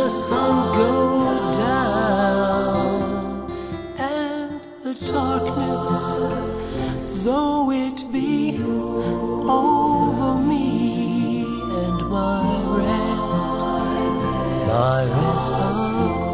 the sun go down, and the darkness, though it be over me, and my rest of